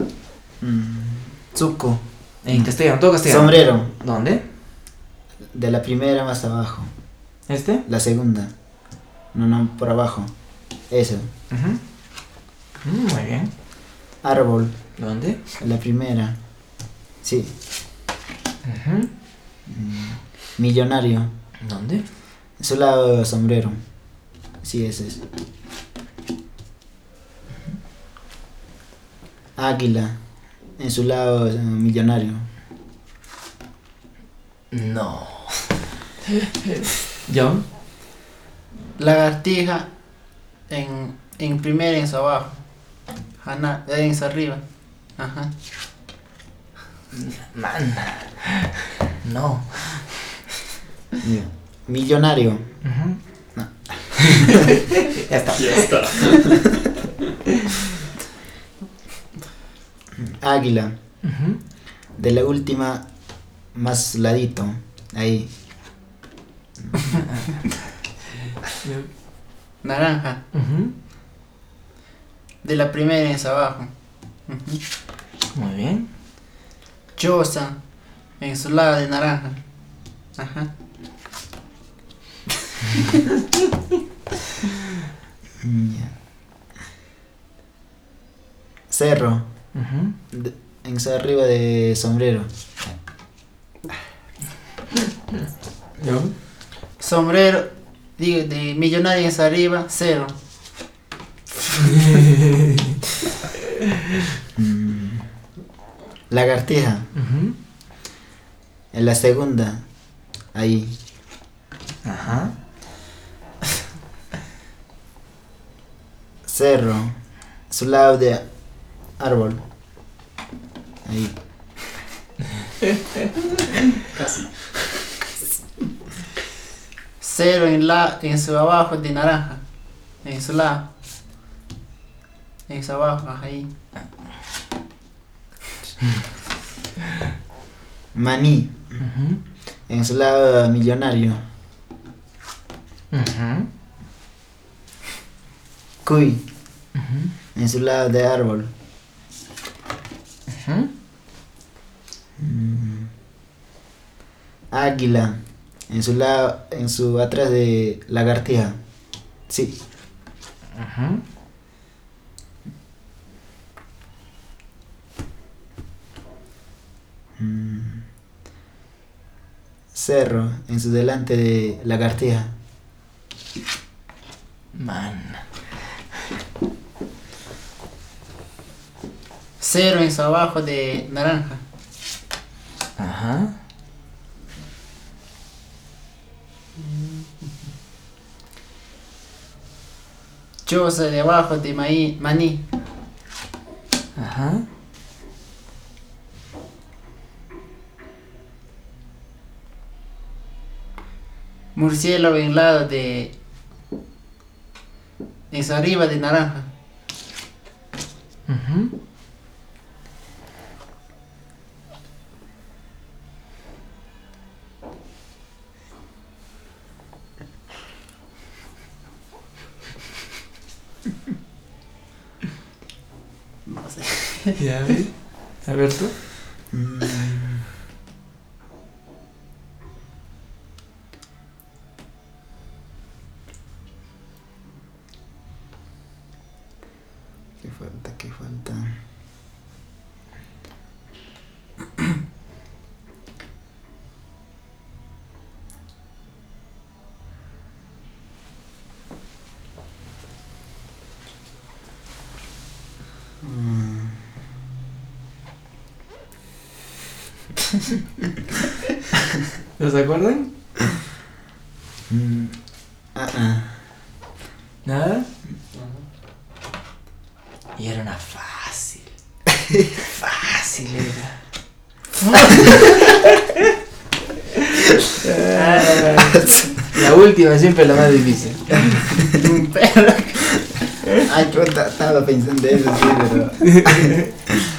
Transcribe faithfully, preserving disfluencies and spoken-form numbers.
Mm, Tzuco. En castellano, todo castellano. Sombrero. ¿Dónde? De la primera más abajo. ¿Este? La segunda. No, no, por abajo. Eso. Uh-huh. Mm, muy bien. Árbol. ¿Dónde? La primera. Sí. Uh-huh. Mm, Millonario. ¿Dónde? En su lado sombrero. Sí, ese es. Águila. En su lado eh, millonario. No. ¿John? Lagartija en, en primera en su abajo. Hana, en su arriba. Ajá. Man. No. Yeah. Millonario. Uh-huh. No. Ya está. Ya está. Águila. Uh-huh. De la última más ladito. Ahí. Naranja. Uh-huh. De la primera en su abajo. Ujú. Muy bien. Choza en su lado de naranja. Ajá. Yeah. Cerro. Uh-huh. De- en su arriba de sombrero. ¿John? Sombrero digo, de millonario en su arriba, cero. Mm. Lagartija. Uh-huh. En la segunda. Ahí. Ajá. Cerro. Su lado de árbol. Ahí. Casi. Cero en la en su abajo de naranja. En su lado. En su abajo, ajá, ahí. Maní. Uh-huh. En su lado millonario. Uh-huh. Cuy. Uh-huh. En su lado de árbol. Uh-huh. Mm. Águila. En su lado, en su atrás de lagartija. Sí. Uh-huh. Mm. Cerro. En su delante de lagartija. Man. Cero en su abajo de naranja. Ajá. Choza de abajo de maíz, maní. Ajá. Murciélago en lado de en su arriba de naranja. Uh-huh. No sé. Ya ves. A ver tú. Mm. ¿Qué falta? ¿Qué falta? Mm. ¿No se acuerdan? Mm. Ah, ah. ¿Nada? Y era una fácil. Fácil era. La última siempre es la más difícil. Un perro. Ay, puta, estaba pensando en eso, sí, pero.